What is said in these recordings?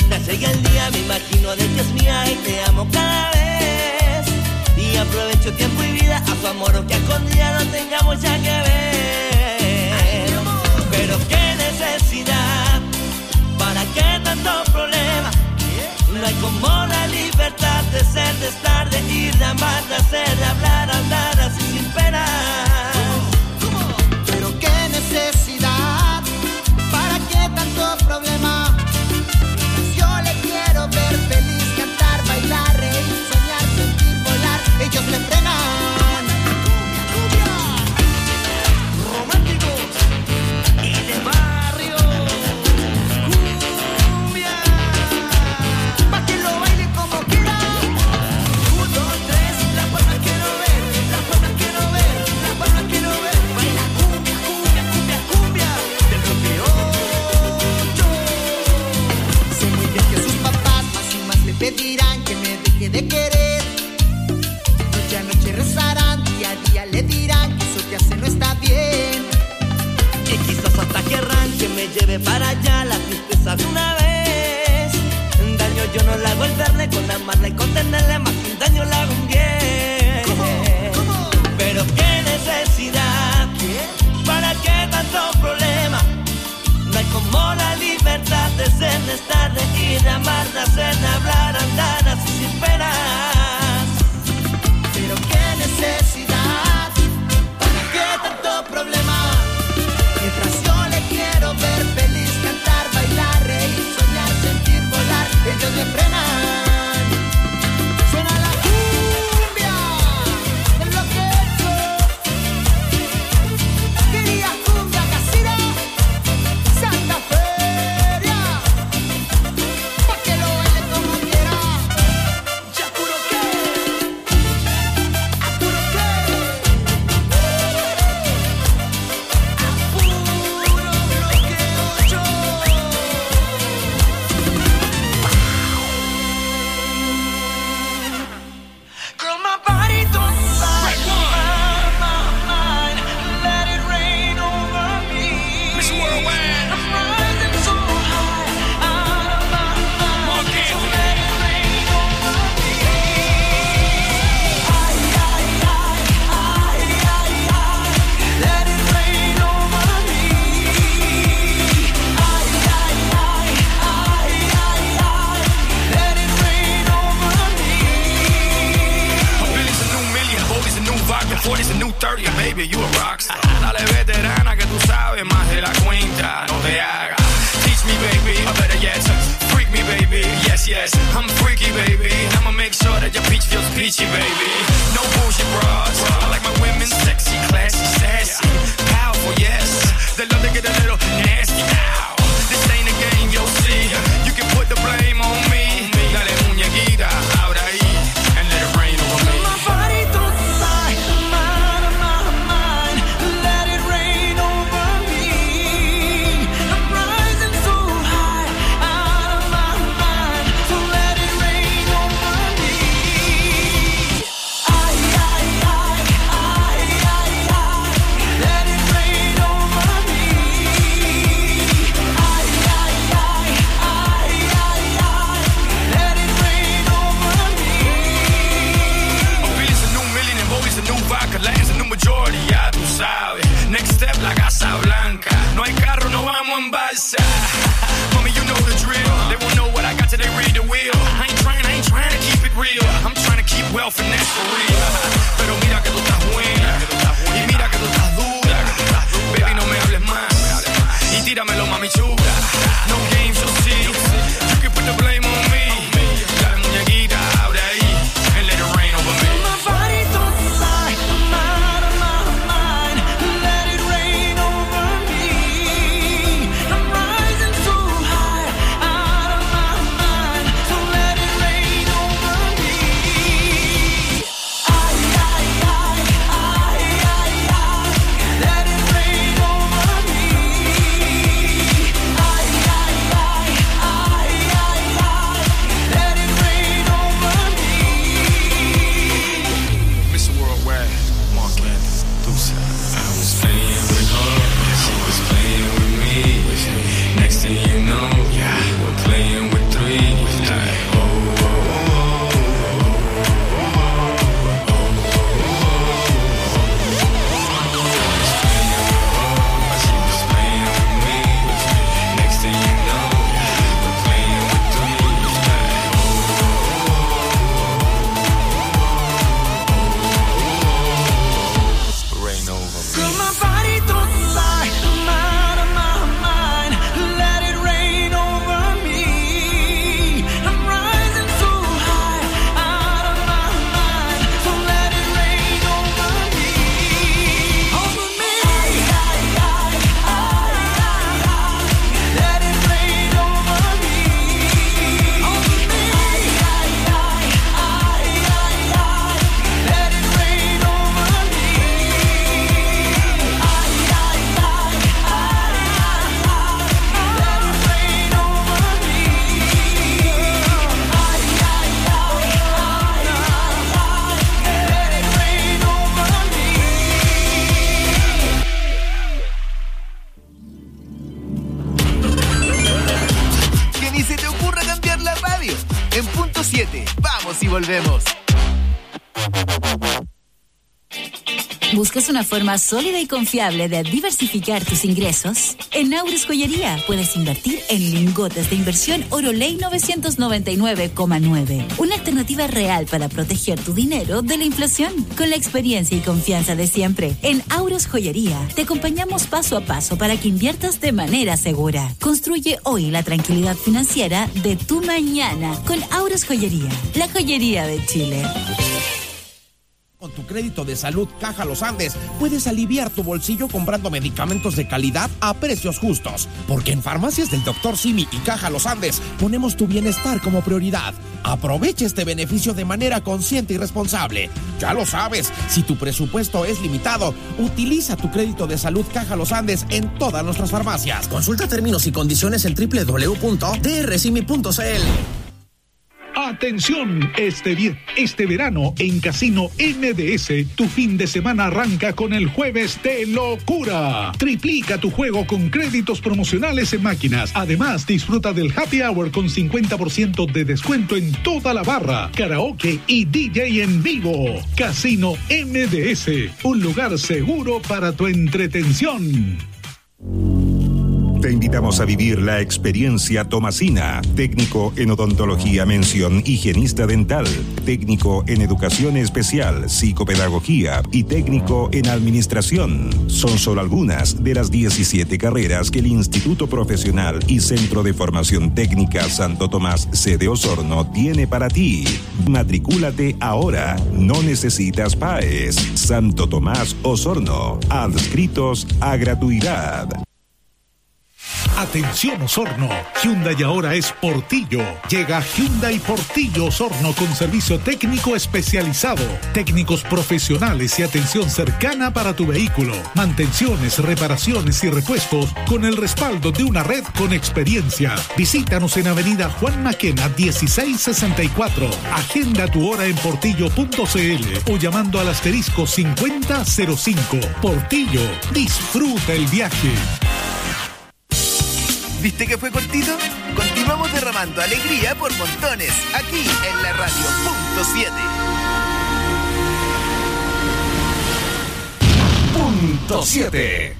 Mientras llega el día me imagino de que es mía y te amo cada vez. Y aprovecho tiempo y vida a su amor o que a escondida no tengamos ya que ver. Pero qué necesidad, ¿para qué tanto problema? No hay como la libertad de ser, de estar, de ir, de amar, de hacer, de hablar, andar así sin pena. Pero qué necesidad, ¿para qué tanto problema? Yo le quiero ver feliz, cantar, bailar, reír, soñar, sentir, volar. Ellos me frenan. Románticos y de barrio. Cumbia. Pa' que lo baile como quiera. 1, 2, 3, las palmas quiero ver, las palmas quiero ver, las palmas quiero ver. Baila cumbia, cumbia, cumbia, cumbia. Del bloque 8. Sé muy bien que sus papás más y más le pedirán que me deje de querer. Noche a noche rezarán, día a día le dirán que eso que hace no está bien. Y quizás hasta querrán que me lleve para allá la tristeza de una vez. Daño yo no le hago el verle, con amarla y contenerle, más que un daño le hago un bien. ¿Cómo? Pero qué necesidad, ¿para qué tanto problema? No hay como la libertad de ser, de estar, de ir, de amar, de hacer, de hablar, andar así sin penas. Pero qué necesidad, ¿para qué tanto problema? Mientras yo le quiero ver feliz, cantar, bailar, reír, soñar, sentir, volar. Ellos me frenan. Suena la cumbia del bloque 8. Quería cumbia casera, Santa Feria, pa' que lo baile como quiera. Ya puro que, A puro que, puro bloque 8. Girl, my body don't lie. My mind, let it rain over me. Miss Worldwide. I'm rising so high out of my mind. So let it rain over me. Ay, ay, ay, ay, ay, ay. Let it rain over me. Ay, ay, ay, ay, ay, ay. Let it rain over me. A Billy's a new million, Bobby's a new vodka, 40's a new 30, baby, you a rockstar. Dale veterana que tú sabes más de la cuenta, no te hagas. Teach me, baby, or better yet, freak me, baby, yes, yes. I'm freaky, baby, I'ma make sure that your peach feels peachy, baby. No bullshit bras, I like my women sexy, classy, sassy, powerful, yes. They love to get a little nasty now. This ain't a game, you'll see. You can put the blame on me. Dale muñequita, ahora ahí, and let it rain over me. My body don't lie, out of my mind. Let it rain over me. I'm rising so high out of my mind. So let it rain ni se te ocurra cambiar la radio. En punto 7, vamos y volvemos. ¿Buscas una forma sólida y confiable de diversificar tus ingresos? En Aures Joyería puedes invertir en lingotes de inversión Oroley 999,9. Una alternativa real para proteger tu dinero de la inflación. Con la experiencia y confianza de siempre, en Aures Joyería te acompañamos paso a paso para que inviertas de manera segura. Construye hoy la tranquilidad financiera de tu mañana con Aures Joyería, la joyería de Chile. Con tu crédito de salud Caja Los Andes puedes aliviar tu bolsillo comprando medicamentos de calidad a precios justos. Porque en Farmacias del Dr. Simi y Caja Los Andes ponemos tu bienestar como prioridad. Aprovecha este beneficio de manera consciente y responsable. Ya lo sabes, si tu presupuesto es limitado, utiliza tu crédito de salud Caja Los Andes en todas nuestras farmacias. Consulta términos y condiciones en www.drsimi.cl. Atención, este verano en Casino MDS, tu fin de semana arranca con el jueves de locura. Triplica tu juego con créditos promocionales en máquinas. Además, disfruta del happy hour con 50% de descuento en toda la barra, karaoke y DJ en vivo. Casino MDS, un lugar seguro para tu entretención. Te invitamos a vivir la experiencia Tomasina, técnico en odontología mención higienista dental, técnico en educación especial, psicopedagogía y técnico en administración. Son solo algunas de las 17 carreras que el Instituto Profesional y Centro de Formación Técnica Santo Tomás, sede Osorno, tiene para ti. Matricúlate ahora, no necesitas PAES. Santo Tomás Osorno, adscritos a gratuidad. Atención Osorno, Hyundai ahora es Portillo. Llega Hyundai Portillo Osorno con servicio técnico especializado, técnicos profesionales y atención cercana para tu vehículo, mantenciones, reparaciones y repuestos con el respaldo de una red con experiencia. Visítanos en Avenida Juan Maquena 1664. Agenda tu hora en portillo.cl o llamando al asterisco 5005. Portillo, disfruta el viaje. ¿Viste que fue cortito? Continuamos derramando alegría por montones, aquí en la radio punto 7. Punto 7.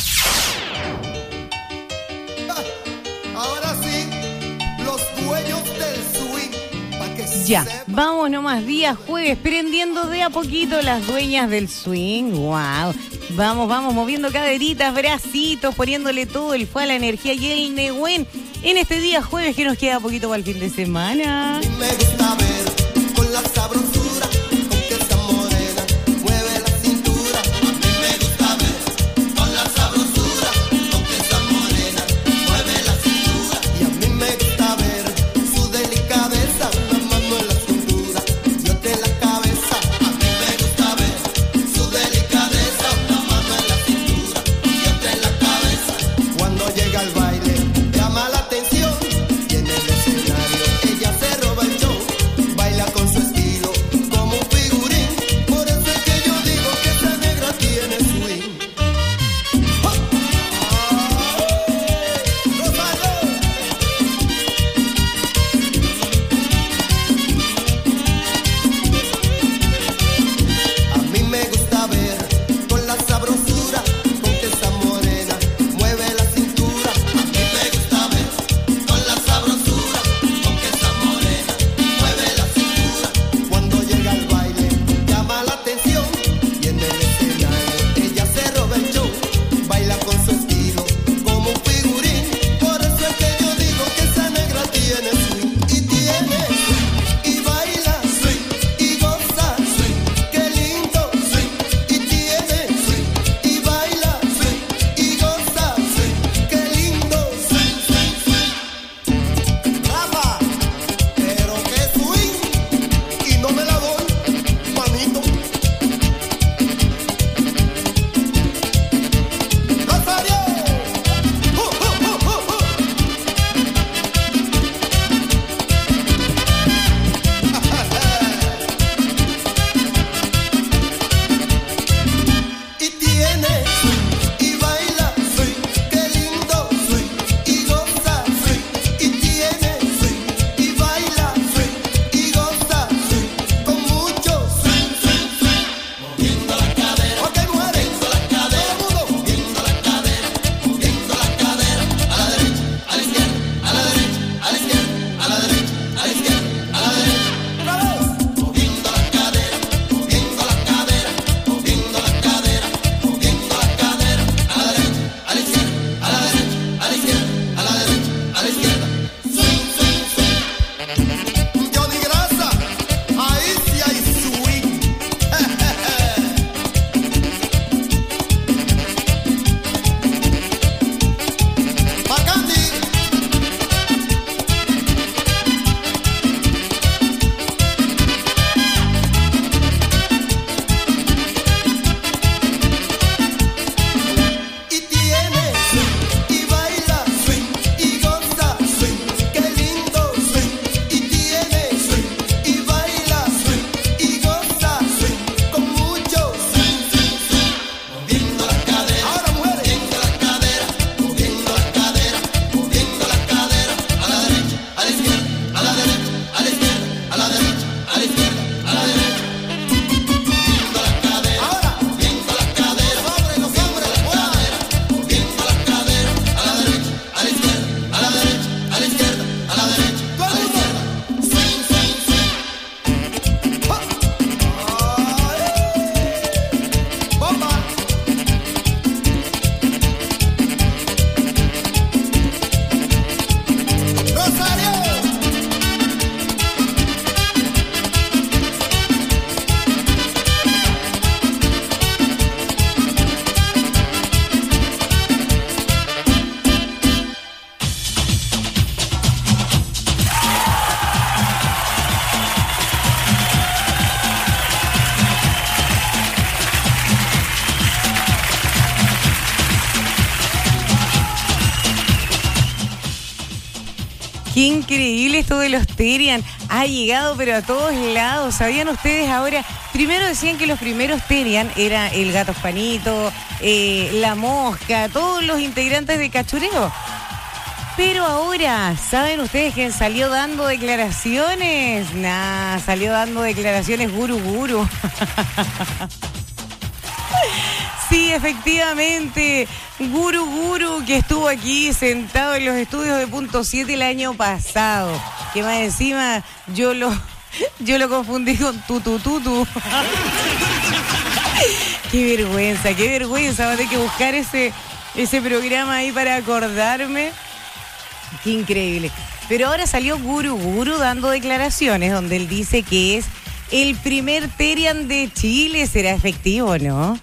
Ahora sí, los dueños del swing. Ya, vamos nomás, día jueves, prendiendo de a poquito las dueñas del swing. Wow. Vamos, moviendo caderitas, bracitos, poniéndole todo el fuego, la energía y el negüen en este día jueves que nos queda poquito para el fin de semana. Me gusta ver con la sabrosura, con que esa morena mueve la cintura. A mí me gusta ver con la sabrosura, con que esa morena mueve la cintura. Y a mí me gusta ver su delicadeza, una mano en la cintura y otra en la cabeza. A mí me gusta ver su delicadeza, una mano en la cintura y otra en la cabeza. Cuando llega al baile llama la atención y en el escenario ella se roba el show. Johnny Grasa, ahí sí hay swing. Bacandi. Y tiene swing, y baila swing, y goza swing, qué lindo swing. Y tiene swing, y baila swing, y goza swing, con mucho swing, swing, swing. Moviendo las caderas, ahora mujeres, moviendo las caderas, moviendo las caderas, moviendo las caderas. A la derecha, a la izquierda, a la derecha, a la izquierda, a la derecha, a la izquierda, a la derecha. Moviendo las caderas, ahora moviendo las caderas, los hombres, las caderas, moviendo las caderas. A la derecha, a la izquierda, a la derecha, a la izquierda, a la derecha, a la izquierda. Swing, swing, swing. Bomba. Rosario. Qué increíble esto de los Terian. Ha llegado pero a todos lados. ¿Sabían ustedes ahora? Primero decían que los primeros Terian era el Gato Juanito, la Mosca, todos los integrantes de Cachureo. Pero ahora, ¿saben ustedes quién salió dando declaraciones? Salió dando declaraciones Guru Guru. Sí, efectivamente, Guru Guru, que estuvo aquí sentado en los estudios de Punto 7 el año pasado. Que más encima yo lo confundí con Tutu. Qué vergüenza. Va a tener que buscar ese programa ahí para acordarme. Qué increíble. Pero ahora salió Guru Guru dando declaraciones donde él dice que es el primer Terian de Chile. ¿Será efectivo, no?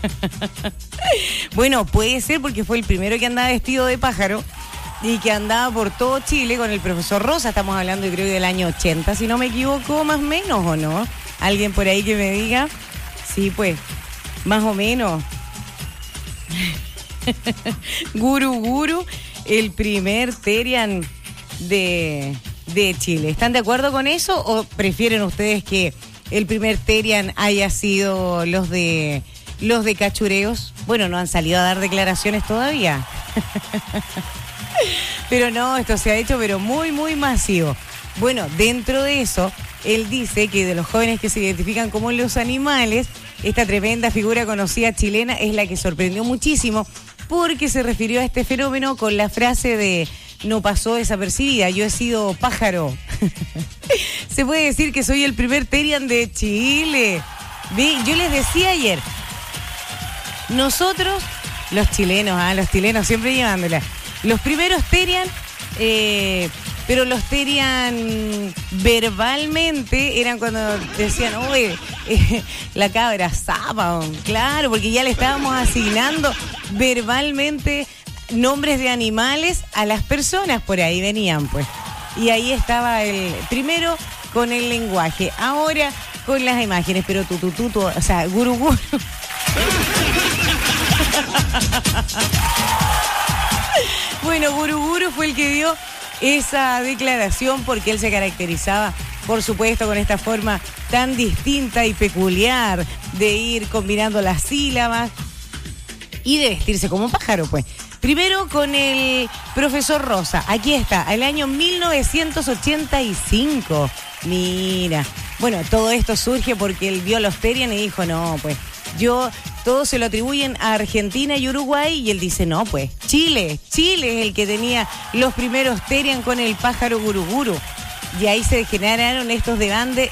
Bueno, puede ser porque fue el primero que andaba vestido de pájaro y que andaba por todo Chile con el profesor Rosa. Estamos hablando, creo, del año 80, si no me equivoco, más o menos, ¿o no? ¿Alguien por ahí que me diga? Sí, pues, más o menos. Guru Guru, el primer Terian de Chile. ¿Están de acuerdo con eso o prefieren ustedes que el primer Terian haya sido los de Cachureos? Bueno, no han salido a dar declaraciones todavía. Pero no, esto se ha hecho pero muy, muy masivo. Bueno, dentro de eso, él dice que de los jóvenes que se identifican como los animales, esta tremenda figura conocida chilena es la que sorprendió muchísimo porque se refirió a este fenómeno con la frase de no pasó desapercibida, yo he sido pájaro. Se puede decir que soy el primer Terian de Chile. ¿Ve? Yo les decía ayer, nosotros, los chilenos siempre llevándola, los primeros Terian, pero los Terian verbalmente eran cuando decían, oye, la cabra zapa, claro, porque ya le estábamos asignando verbalmente nombres de animales a las personas, por ahí venían, pues. Y ahí estaba el primero con el lenguaje, ahora con las imágenes, pero o sea, Guru Guru. Bueno, Guru Guru fue el que dio esa declaración porque él se caracterizaba, por supuesto, con esta forma tan distinta y peculiar de ir combinando las sílabas y de vestirse como un pájaro, pues. Primero con el profesor Rosa. Aquí está, el año 1985. Mira. Bueno, todo esto surge porque él vio los Terian y dijo, no, pues, todos se lo atribuyen a Argentina y Uruguay, y él dice, no, pues, Chile es el que tenía los primeros Terian con el pájaro Guru Guru. Y ahí se generaron estos debates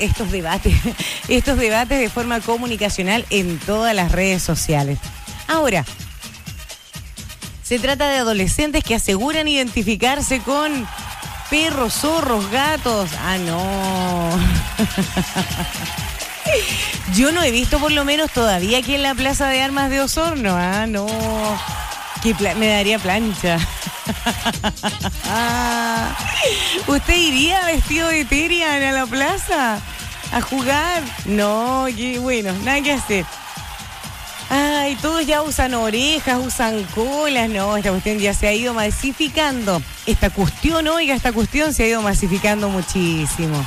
de forma comunicacional en todas las redes sociales. Ahora, se trata de adolescentes que aseguran identificarse con perros, zorros, gatos. Ah, no. Yo no he visto por lo menos todavía aquí en la Plaza de Armas de Osorno. Ah, no. Me daría plancha. ¿Usted iría vestido de Terian a la plaza a jugar? No, qué bueno, nada que hacer. Ay, todos ya usan orejas, usan colas. No, esta cuestión ya se ha ido masificando. Esta cuestión se ha ido masificando muchísimo.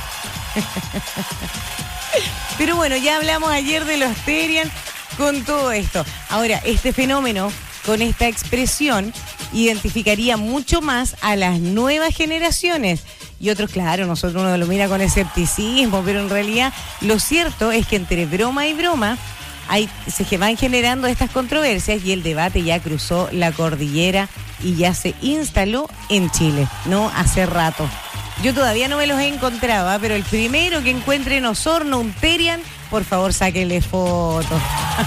Pero bueno, ya hablamos ayer de los Terian con todo esto. Ahora, este fenómeno, con esta expresión, identificaría mucho más a las nuevas generaciones. Y otros, claro, uno lo mira con escepticismo, pero en realidad lo cierto es que entre broma y broma se van generando estas controversias y el debate ya cruzó la cordillera y ya se instaló en Chile, ¿no? Hace rato. Yo todavía no me los he encontrado, pero el primero que encuentre en Osorno un Terian, por favor, sáquenle fotos.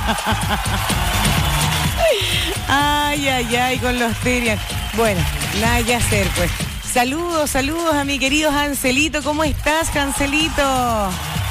Ay, con los Terian. Bueno, nada que hacer, pues. Saludos a mi querido Hanselito. ¿Cómo estás, Hanselito?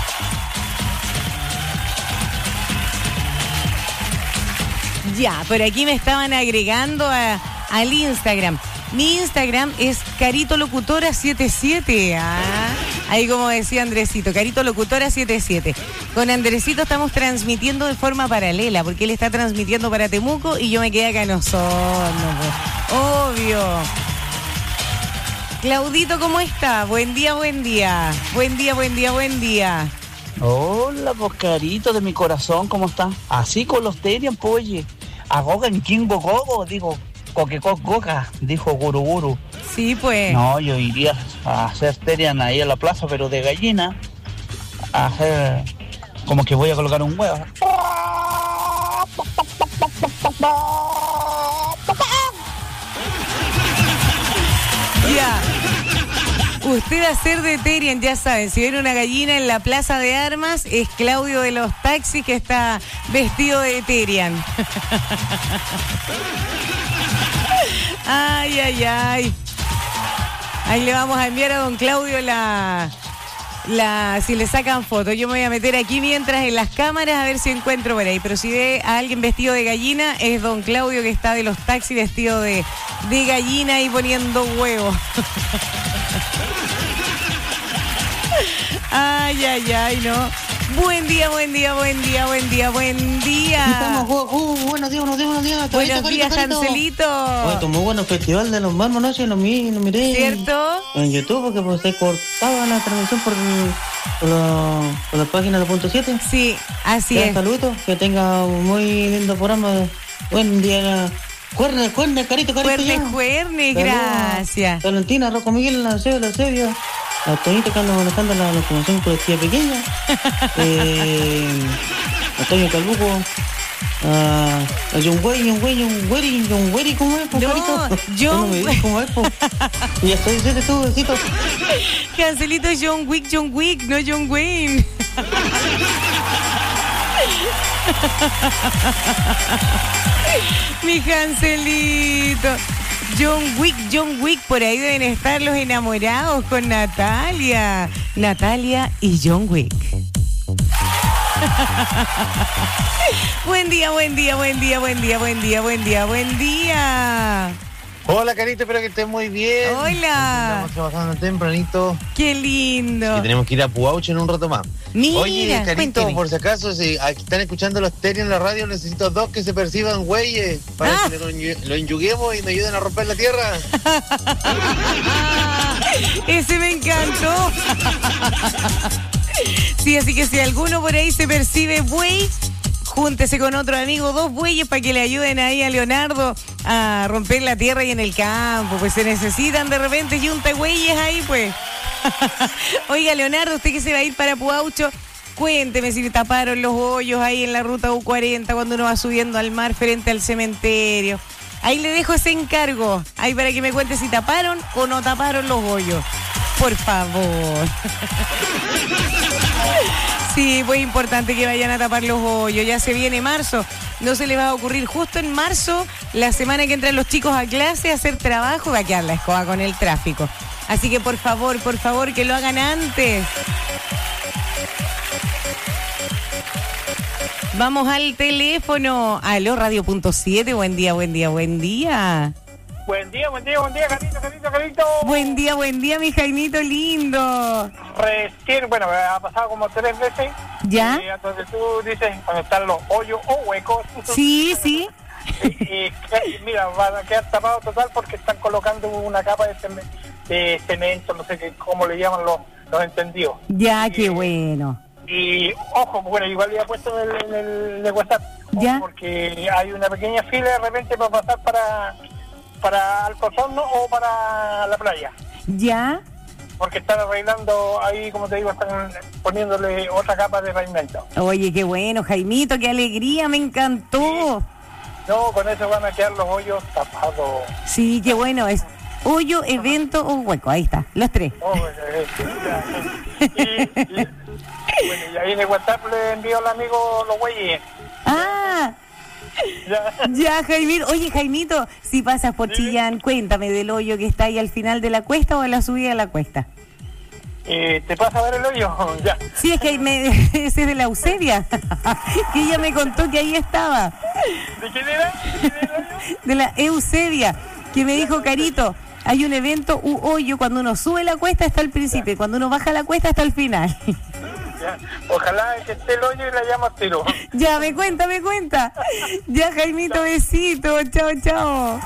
Ya, por aquí me estaban agregando al Instagram. Mi Instagram es caritolocutora77. Ahí como decía Andresito, caritolocutora77. Con Andresito estamos transmitiendo de forma paralela, porque él está transmitiendo para Temuco y yo me quedé acá en Osorno, pues. Obvio. Claudito, ¿cómo está? Buen día. Buen día. Hola, pues Carito de mi corazón, ¿cómo está? Así con los Terian, pues, oye. Agogan Kingo Gogo, digo. Coca, dijo Guruguru. Sí, pues. No, yo iría a hacer Terian ahí en la plaza, pero de gallina. A hacer como que voy a colocar un huevo. Ya. Usted hacer de Terian, ya saben, si ven una gallina en la Plaza de Armas, es Claudio de los taxis que está vestido de Terian. Ay. Ahí le vamos a enviar a don Claudio si le sacan fotos. Yo me voy a meter aquí mientras en las cámaras a ver si encuentro por ahí. Pero si ve a alguien vestido de gallina, es don Claudio que está de los taxis vestido de gallina y poniendo huevos. Ay, no. Buen día. Buenos días. Buenos días, Hanselito. Oye, muy bueno festival de los mármoles, noche, lo miré. ¿Cierto? En YouTube, porque pues se cortaba la transmisión por la página de .7. Sí, así es. Saludos, que tenga un muy lindo programa. Buen día. Cuerne, Carito. Cuerne, gracias. Valentina, Rocco Miguel, la Sevilla. A Toñita que anda manejando la locomoción colectiva pequeña. Antonio Calbuco. A John Wayne, ¿cómo es? No, ¿cómo es? Y ya estoy diciendo tú, besito. Cancelito John Wick, no John Wayne. Mi Cancelito. John Wick, por ahí deben estar los enamorados con Natalia y John Wick. Buen día. Hola, Carito, espero que estés muy bien. Hola. Estamos trabajando tempranito. Qué lindo. Y tenemos que ir a Puauche en un rato más. Mira, oye, Carito, cuénteme. por si acaso, si aquí están escuchando los Terian en la radio, necesito 2 que se perciban güeyes para que lo enyuguemos y me ayuden a romper la tierra. Ese me encantó. Sí, así que si alguno por ahí se percibe buey, júntese con otro amigo, 2 bueyes para que le ayuden ahí a Leonardo a romper la tierra y en el campo. Pues se necesitan de repente yunta güeyes ahí, pues. Oiga, Leonardo, usted que se va a ir para Puaucho, cuénteme si le taparon los hoyos ahí en la ruta U40 cuando uno va subiendo al mar frente al cementerio. Ahí le dejo ese encargo, ahí para que me cuente si taparon o no taparon los hoyos. Por favor. Sí, muy importante que vayan a tapar los hoyos. Ya se viene marzo. No se les va a ocurrir justo en marzo, la semana que entran los chicos a clase, a hacer trabajo, va a quedar la escoba con el tráfico. Así que por favor, que lo hagan antes. Vamos al teléfono. Aló, Radio.7, buen día. Buen día, Carito. Buen día, mi Jaimito lindo. Recién, bueno, me ha pasado como 3 veces. ¿Ya? Donde tú dices, cuando están los hoyos o huecos. Sí. Y mira, van a quedar tapados total porque están colocando una capa de cemento, no sé cómo le llaman los entendidos. Ya, qué bueno. Y ojo, bueno, igual ya he puesto en el de WhatsApp, ¿ya? Porque hay una pequeña fila de repente para pasar para Alto Horno o para la playa. ¿Ya? Porque están arreglando ahí, como te digo, están poniéndole otra capa de pavimento. Oye, qué bueno, Jaimito, qué alegría, me encantó. Sí. No, con eso van a quedar los hoyos tapados. Sí, qué bueno, es hoyo, evento o hueco, ahí está, los 3. Bueno, y ahí en el WhatsApp le envío al amigo los güeyes. Ah, ya, Jaimito. Oye, Jaimito, si pasas por Chillán, cuéntame del hoyo que está ahí al final de la cuesta o a la subida de la cuesta. ¿Te pasa a ver el hoyo? Ya. Sí, es que ese es de la Eusebia, que ella me contó que ahí estaba. ¿De quién era? De la Eusebia, que me dijo, Carito, hay un evento hoyo, cuando uno sube la cuesta está al principio, y cuando uno baja la cuesta está al final. Ya. Ojalá que esté el hoyo y la llamo a tiro. Ya, me cuenta. Ya, Jaimito, besito. Chao.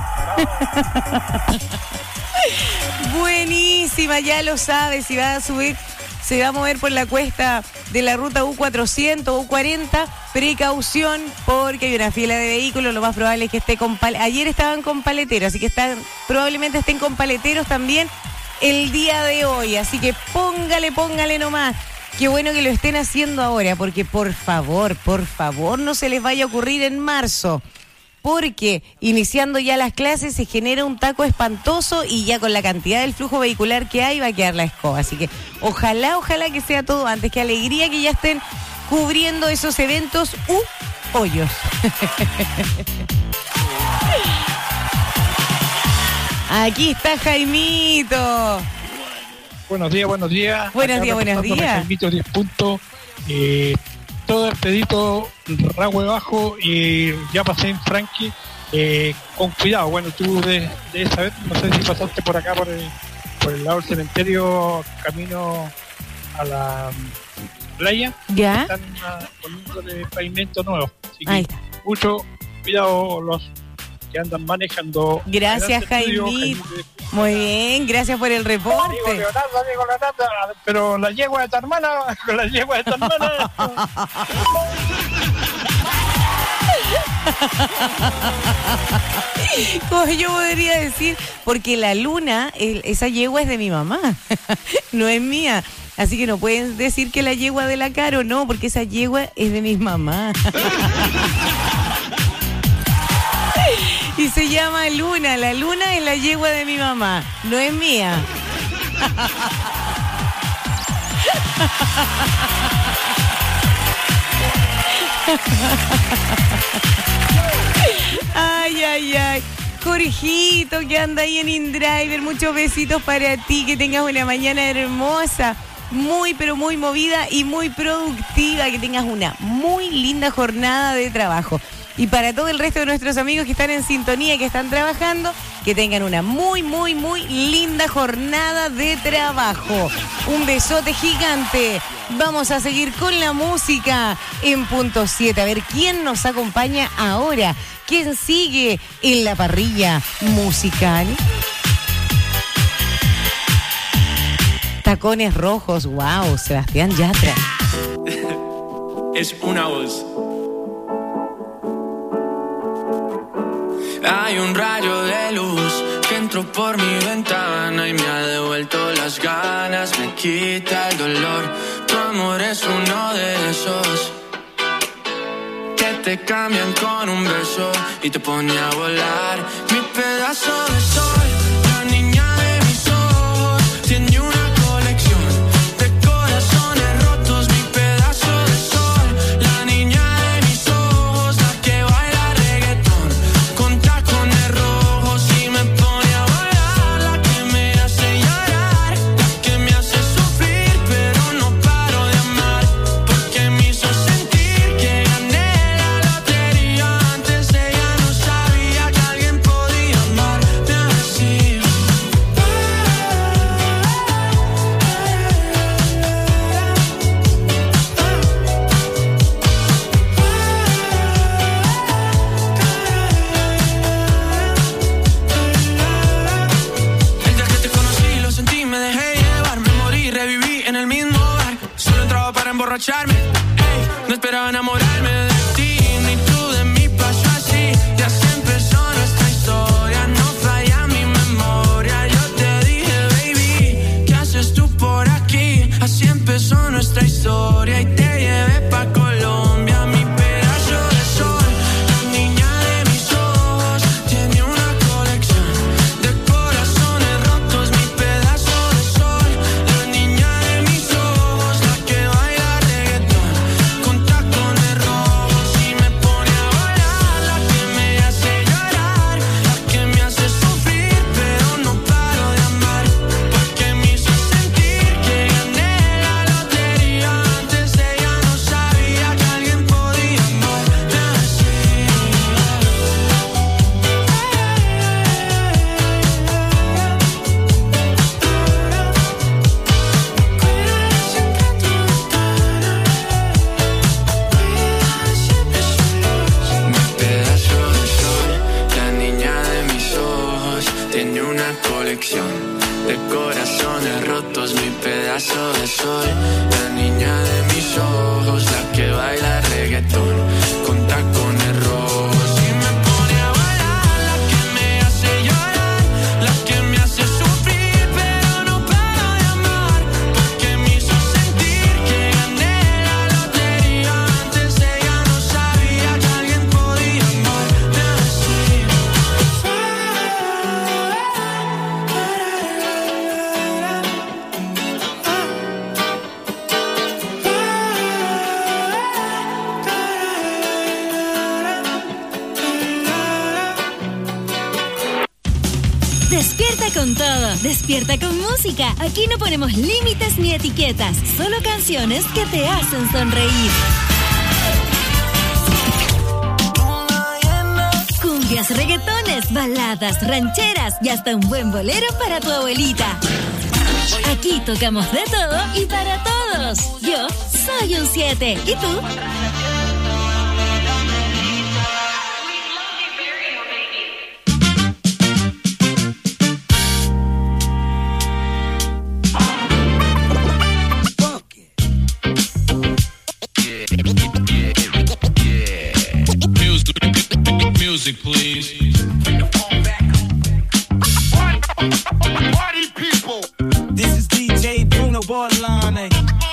Buenísima, ya lo sabes, si va a subir, se va a mover por la cuesta de la ruta U400, U40, precaución porque hay una fila de vehículos, lo más probable es que esté con ayer estaban con paleteros, así que probablemente estén con paleteros también el día de hoy, así que póngale nomás. Qué bueno que lo estén haciendo ahora, porque por favor, no se les vaya a ocurrir en marzo, porque iniciando ya las clases se genera un taco espantoso y ya con la cantidad del flujo vehicular que hay va a quedar la escoba. Así que ojalá que sea todo antes, qué alegría que ya estén cubriendo esos eventos hoyos. Aquí está Jaimito. Buenos días. Buenos días. Jaimito 10 puntos. Todo expedito rasgo bajo y ya pasé en Frankie. Con cuidado, bueno, tú de esa vez, no sé si pasaste por acá por el lado del cementerio, camino a la playa. ¿Ya? Están poniéndole pavimento nuevo. Así que ahí está. Mucho cuidado los que andan manejando. Gracias, Jaimito. Muy bien, gracias por el reporte. Digo Leonardo, pero la yegua de tu hermana, con la yegua de tu hermana. Como yo podría decir, porque la luna, esa yegua es de mi mamá, no es mía. Así que no pueden decir que la yegua de la Caro, no, porque esa yegua es de mi mamá. Y se llama Luna. La Luna es la yegua de mi mamá, no es mía. Ay. Jorgito, que anda ahí en InDriver, muchos besitos para ti, que tengas una mañana hermosa, muy pero muy movida y muy productiva, que tengas una muy linda jornada de trabajo. Y para todo el resto de nuestros amigos que están en sintonía y que están trabajando, que tengan una muy linda jornada de trabajo. Un besote gigante. Vamos a seguir con la música en punto 7. A ver quién nos acompaña ahora. ¿Quién sigue en la parrilla musical? Tacones Rojos. Wow, Sebastián Yatra. Es una voz. Hay un rayo de luz que entró por mi ventana y me ha devuelto las ganas, me quita el dolor. Tu amor es uno de esos que te cambian con un beso y te pone a volar. Mi pedazo de sol, la niña de mis ojos, tiene una colección de corazones rotos. Mi pedazo de sol, la niña de mis ojos, la que baila reggaetón con tacones rojos y me pone a volar, la que me hace llorar. en el mismo bar, solo entraba para emborracharme. Ey, no esperaba enamorarme de ti, ni tú de mí pasó así. Y así empezó nuestra historia, no falla mi memoria. Yo te dije, baby, ¿qué haces tú por aquí? Así empezó nuestra historia y te llevé pa' Colombia, mi pedazo de sol. La niña de mis ojos tiene una colección de corazones rotos, mi pedazo de sol. La niña de mis ojos, la que baila reggaetón con tacones rojos y me pone a bailar, la que me hace llorar, la que me hace sufrir, pero no paro de amar, porque me hizo sentir que gané la lotería. Antes ella no sabía que alguien podía amarme así. Mi pedazo de sol, la niña de mis ojos, tiene una colección de corazones rotos. Mi pedazo de sol, la niña de mis ojos, la que baila reggaetón con tacones rojos y me pone a bailar, la que me hace llorar, la que me hace sufrir, pero no paro de amar, porque me hizo sentir que gané la lotería. Antes ella no sabía que alguien podía amarme así. Despierta con todo, despierta con música. Aquí no ponemos límites ni etiquetas, solo canciones que te hacen sonreír. Cumbias, reggaetones, baladas, rancheras y hasta un buen bolero para tu abuelita. Aquí tocamos de todo y para todos. Yo soy un 7. ¿Y tú? Music, please. Party people. This is DJ Bruno Borlane.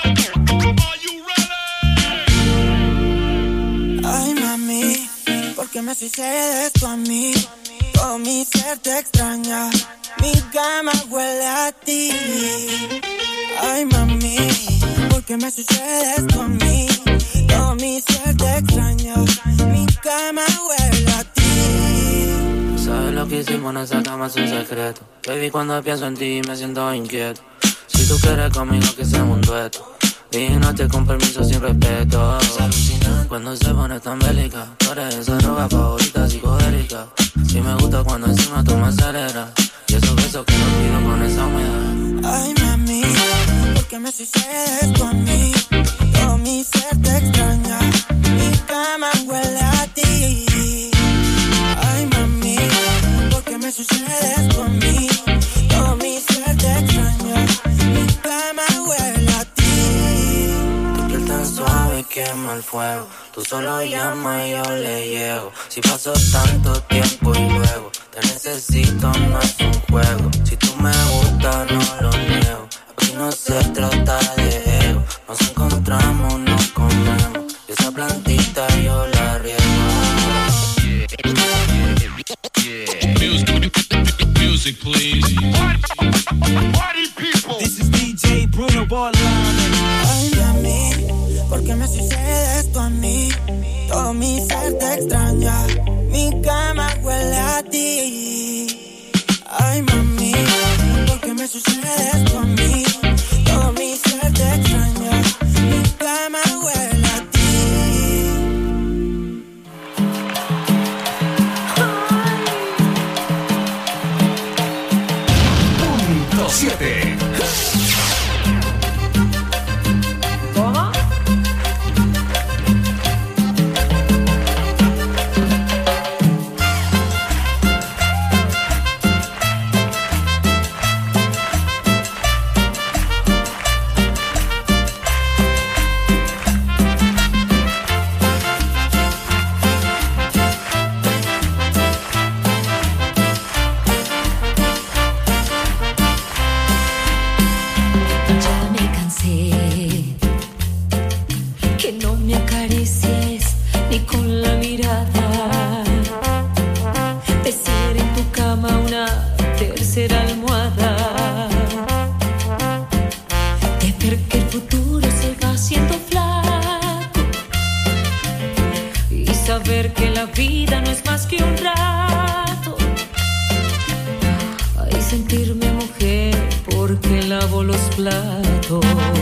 Ay, mami, ¿por qué me sucede esto a mí? Todo mi ser te extraña, mi cama huele a ti. Ay, mami, ¿por qué me sucede esto a mí? Todo mi ser te extraña, mi cama huele a ti. Sabes lo que hicimos en esa cama es un secreto. Baby, cuando pienso en ti me siento inquieto. Si tú quieres conmigo que sea un dueto, dígate con permiso sin respeto. Cuando se pone tan bélica, tú eres esa droga favorita psicodélica. Si me gusta cuando encima tú me aceleras, y esos besos que no pido con esa humedad. Ay, mami, ¿por qué me sucede esto a mí? Todo mi ser te extraña, mi cama huele a ti. Ay, mami, ¿por qué me sucede esto a mí? Todo mi ser te extraña, mi cama huele a ti. Tu piel tan suave quema el fuego, tú solo llamas y yo le llego. Si paso tanto tiempo y luego te necesito, no es un juego. Si tú me gustas no lo niego, aquí no se trata de ego. Nos encontramos, nos comemos, y esa plantita yo la riego. Music, please. Party people. This is DJ Bruno Borlane. Ay, mami, ¿por qué me sucede esto a mí? Todo mi ser te extraña, mi cama huele a ti. Ay, mami, ¿por qué me sucede esto a mí? Todo mi ser te extraña, mi cama huele a ti. Punto 7. ¿Cómo? Ver que el futuro se va haciendo flaco y saber que la vida no es más que un rato. Ay, sentirme mujer porque lavo los platos.